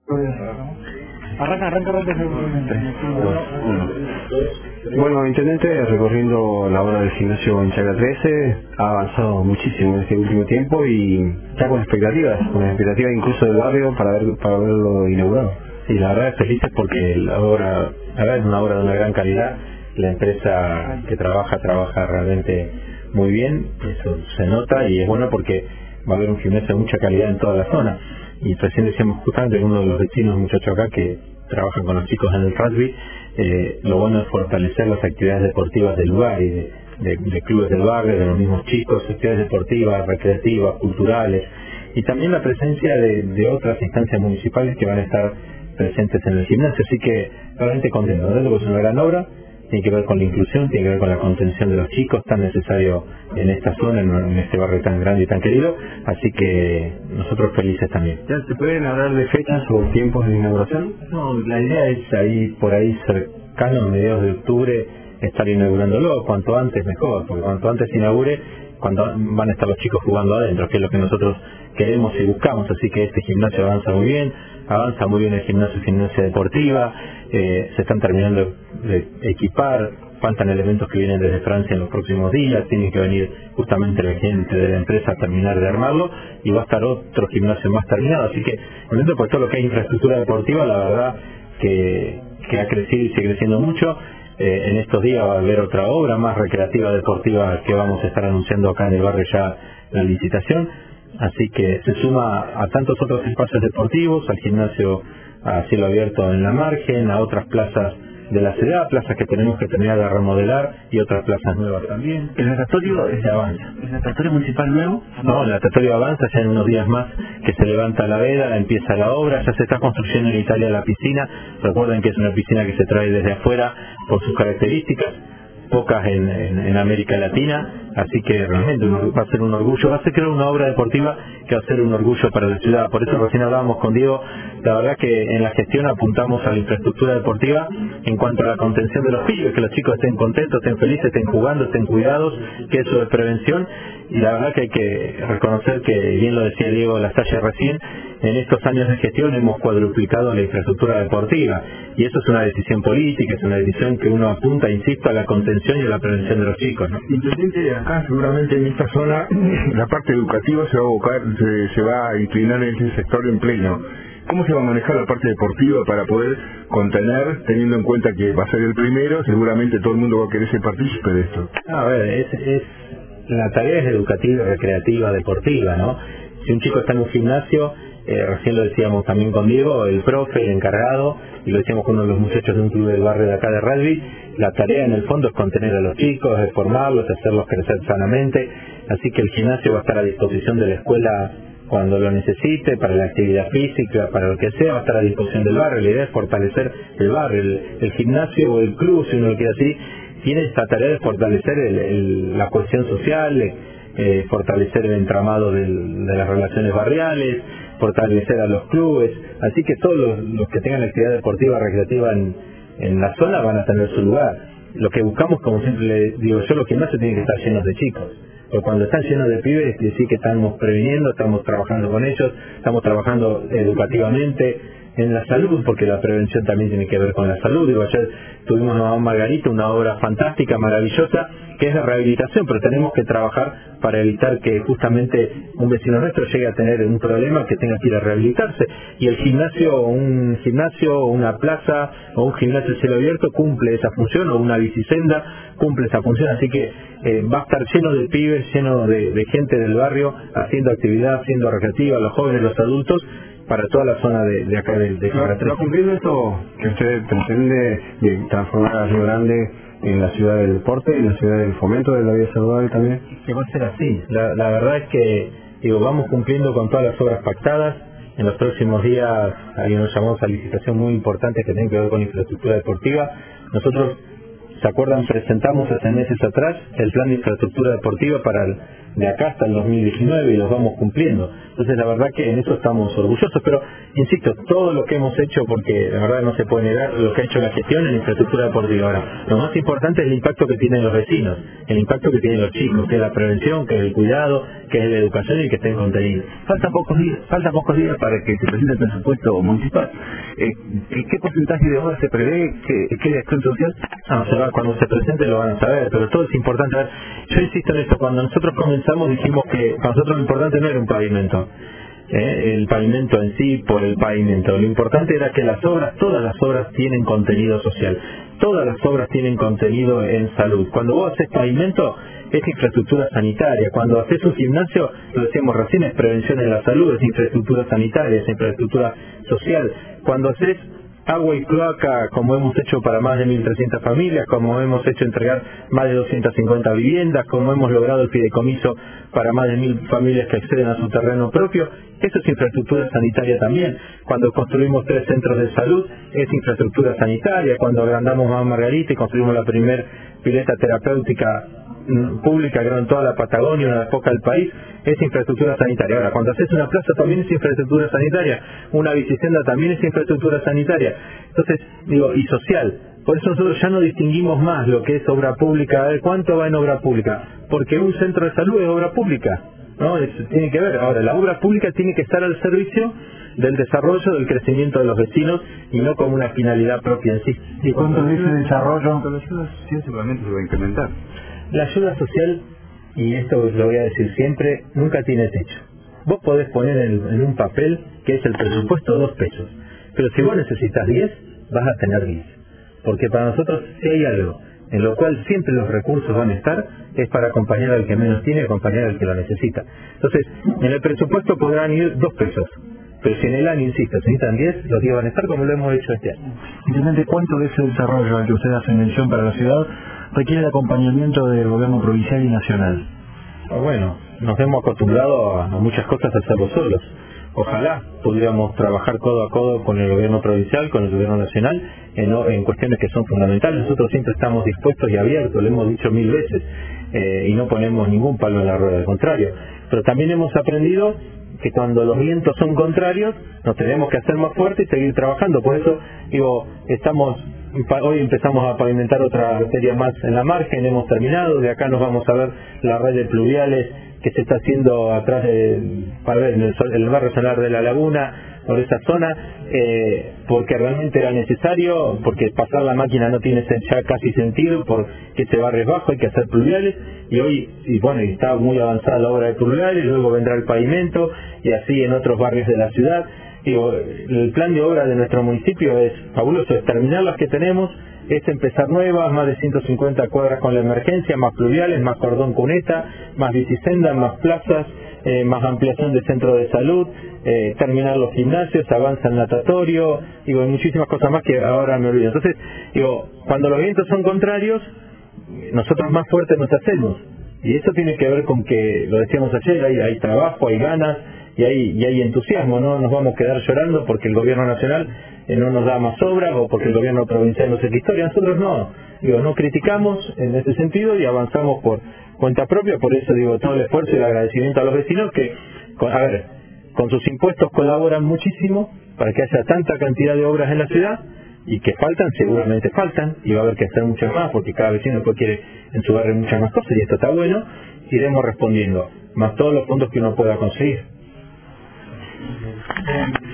Arranca. Bueno, Intendente, recorriendo la obra del gimnasio en Chacra 13, ha avanzado muchísimo en este último tiempo y ya con expectativas incluso del barrio para verlo inaugurado. Sí, la verdad es felices porque la verdad es una obra de una gran calidad. La empresa que trabaja realmente muy bien, eso se nota y es bueno porque va a haber un gimnasio de mucha calidad en toda la zona. Y recién decíamos justamente uno de los vecinos, un muchacho acá que trabajan con los chicos en el rugby, lo bueno es fortalecer las actividades deportivas del lugar y de clubes del barrio, de los mismos chicos, actividades deportivas, recreativas, culturales, y también la presencia de otras instancias municipales que van a estar presentes en el gimnasio. Así que realmente contento, porque es una gran obra. Tiene que ver con la inclusión, tiene que ver con la contención de los chicos, tan necesario en esta zona, en este barrio tan grande y tan querido, así que nosotros felices también. ¿Ya se pueden hablar de fechas o tiempos de inauguración? No, la idea es por ahí cercano, a mediados de octubre, estar inaugurándolo, cuanto antes mejor, porque cuanto antes se inaugure, cuando van a estar los chicos jugando adentro, que es lo que nosotros queremos y buscamos. Así que este gimnasio avanza muy bien el gimnasia deportiva, se están terminando de equipar, faltan elementos que vienen desde Francia en los próximos días, tienen que venir justamente la gente de la empresa a terminar de armarlo y va a estar otro gimnasio más terminado. Así que, por pues todo lo que es infraestructura deportiva, la verdad que ha crecido y sigue creciendo mucho. En estos días va a haber otra obra más recreativa deportiva que vamos a estar anunciando acá en el barrio ya la licitación, así que se suma a tantos otros espacios deportivos, al gimnasio a cielo abierto en la margen, a otras plazas de la ciudad, plazas que tenemos que terminar de remodelar y otras plazas nuevas también. ¿El natatorio avanza? ¿El natatorio municipal nuevo? No, el natatorio avanza, ya en unos días más que se levanta la veda, empieza la obra, ya se está construyendo en Italia la piscina. Recuerden que es una piscina que se trae desde afuera por sus características, pocas en América Latina, así que realmente va a ser un orgullo, va a ser creo una obra deportiva que va a ser un orgullo para la ciudad. Por eso recién hablábamos con Diego, la verdad que en la gestión apuntamos a la infraestructura deportiva en cuanto a la contención de los pibes, que los chicos estén contentos, estén felices, estén jugando, estén cuidados, que eso es prevención. Y la verdad que hay que reconocer que, bien lo decía Diego Lasalle recién, en estos años de gestión hemos cuadruplicado la infraestructura deportiva, y eso es una decisión política, es una decisión que uno apunta, insisto, a la contención y a la prevención de los chicos, ¿no? Intendente, acá seguramente en esta zona la parte educativa se va a abocar, se va a inclinar en ese sector en pleno. ¿Cómo se va a manejar la parte deportiva para poder contener, teniendo en cuenta que va a ser el primero, seguramente todo el mundo va a querer ser partícipe de esto? A ver, la tarea es educativa, recreativa, deportiva, ¿no? Si un chico está en un gimnasio, recién lo decíamos también con Diego, el profe, el encargado, y lo decíamos con uno de los muchachos de un club del barrio de acá de rugby, la tarea en el fondo es contener a los chicos, es formarlos, hacerlos crecer sanamente, así que el gimnasio va a estar a disposición de la escuela cuando lo necesite, para la actividad física, para lo que sea, va a estar a disposición del barrio. La idea es fortalecer el barrio, el gimnasio o el club, si uno lo quiere así, tiene esta tarea de fortalecer la cohesión social, fortalecer el entramado de las relaciones barriales, fortalecer a los clubes, así que todos los que tengan actividad deportiva, recreativa en la zona van a tener su lugar. Lo que buscamos, como siempre le digo yo, los gimnasios tienen que estar llenos de chicos, porque cuando están llenos de pibes, quiere decir que estamos previniendo, estamos trabajando con ellos, estamos trabajando educativamente, en la salud, porque la prevención también tiene que ver con la salud. Digo, ayer tuvimos a Margarita, una obra fantástica, maravillosa, que es de rehabilitación, pero tenemos que trabajar para evitar que justamente un vecino nuestro llegue a tener un problema que tenga que ir a rehabilitarse. Y el gimnasio, una plaza o un gimnasio a cielo abierto cumple esa función, o una bicisenda cumple esa función, así que va a estar lleno de pibes, lleno de gente del barrio haciendo actividad, haciendo recreativa, los jóvenes, los adultos, para toda la zona de acá de Chacra 13. ¿Va cumpliendo esto que usted pretende de transformar a Río Grande en la ciudad del deporte y la ciudad del fomento de la vida saludable también? Que va a ser así. La verdad es que vamos cumpliendo con todas las obras pactadas. En los próximos días hay unos llamados a licitación muy importantes que tienen que ver con infraestructura deportiva. Nosotros ¿se acuerdan? Presentamos hace meses atrás el plan de infraestructura deportiva para de acá hasta el 2019 y los vamos cumpliendo. Entonces la verdad que en eso estamos orgullosos, pero insisto, todo lo que hemos hecho, porque la verdad no se puede negar lo que ha hecho la gestión en infraestructura deportiva. Ahora, lo más importante es el impacto que tienen los vecinos, el impacto que tienen los chicos, que es la prevención, que es el cuidado, que es la educación y que esté en contenido. Faltan pocos días para que se presente el presupuesto municipal. ¿Qué porcentaje de obras se prevé? ¿Qué de acción social? Cuando se presente lo van a saber, pero todo es importante. A ver, yo insisto en esto, cuando nosotros comenzamos dijimos que para nosotros lo importante no era un pavimento, el pavimento en sí por el pavimento. Lo importante era que las obras, todas las obras tienen contenido social, todas las obras tienen contenido en salud. Cuando vos haces pavimento es infraestructura sanitaria, cuando haces un gimnasio, lo decíamos recién, es prevención en la salud, es infraestructura sanitaria, es infraestructura social. Cuando haces agua y cloaca, como hemos hecho para más de 1.300 familias, como hemos hecho entregar más de 250 viviendas, como hemos logrado el fideicomiso para más de 1.000 familias que acceden a su terreno propio, eso es infraestructura sanitaria también. Cuando construimos 3 centros de salud, es infraestructura sanitaria. Cuando agrandamos Mamá Margarita y construimos la primer pileta terapéutica pública, creo, en toda la Patagonia, una de las pocas del país, es infraestructura sanitaria. Ahora, cuando haces una plaza también es infraestructura sanitaria, una bicicenda también es infraestructura sanitaria. Entonces, digo, y social. Por eso nosotros ya no distinguimos más lo que es obra pública. A ver, ¿cuánto va en obra pública? Porque un centro de salud es obra pública, ¿no? Tiene que ver. Ahora, la obra pública tiene que estar al servicio del desarrollo, del crecimiento de los vecinos y no como una finalidad propia en sí. ¿Y cuánto de ese desarrollo? La ayuda social seguramente se va a incrementar. La ayuda social, y esto lo voy a decir siempre, nunca tiene techo. Vos podés poner en un papel que es el presupuesto 2 pesos, pero si vos necesitas 10, vas a tener 10. Porque para nosotros, si hay algo en lo cual siempre los recursos van a estar, es para acompañar al que menos tiene, acompañar al que lo necesita. Entonces, en el presupuesto podrán ir 2 pesos, pero si en el año, insisto, necesitan 10, los 10 van a estar como lo hemos hecho este año. Simplemente, ¿cuánto de ese desarrollo al que usted hace mención para la ciudad requiere el acompañamiento del gobierno provincial y nacional? Bueno, nos hemos acostumbrado a muchas cosas a hacerlo solos. Ojalá pudiéramos trabajar codo a codo con el gobierno provincial, con el gobierno nacional, en cuestiones que son fundamentales. Nosotros siempre estamos dispuestos y abiertos, lo hemos dicho 1000 veces, y no ponemos ningún palo en la rueda, al contrario. Pero también hemos aprendido que cuando los vientos son contrarios, nos tenemos que hacer más fuertes y seguir trabajando. Por eso, digo, hoy empezamos a pavimentar otra arteria más en la margen, hemos terminado, de acá nos vamos a ver la red de pluviales que se está haciendo atrás para ver el barrio solar de la laguna, por esa zona, porque realmente era necesario, porque pasar la máquina no tiene ya casi sentido, porque ese barrio es bajo, hay que hacer pluviales, y bueno, está muy avanzada la obra de pluviales, luego vendrá el pavimento, y así en otros barrios de la ciudad. Digo, el plan de obra de nuestro municipio es fabuloso, es terminar las que tenemos, es empezar nuevas, más de 150 cuadras con la emergencia, más pluviales, más cordón cuneta, más bicisendas, más plazas, más ampliación de centro de salud, terminar los gimnasios, avanza el natatorio, digo, hay muchísimas cosas más que ahora me olvido. Entonces, digo, cuando los vientos son contrarios, nosotros más fuertes nos hacemos, y eso tiene que ver con que, lo decíamos ayer, hay trabajo, hay ganas, y hay entusiasmo, no nos vamos a quedar llorando porque el gobierno nacional no nos da más obras o porque el gobierno provincial no sé qué historia. Nosotros no criticamos en ese sentido y avanzamos por cuenta propia. Por eso digo, todo el esfuerzo y el agradecimiento a los vecinos que, con sus impuestos colaboran muchísimo para que haya tanta cantidad de obras en la ciudad, y que faltan, seguramente faltan, y va a haber que hacer muchas más porque cada vecino después quiere en su barrio muchas más cosas, y esto está bueno, iremos respondiendo, más todos los fondos que uno pueda conseguir.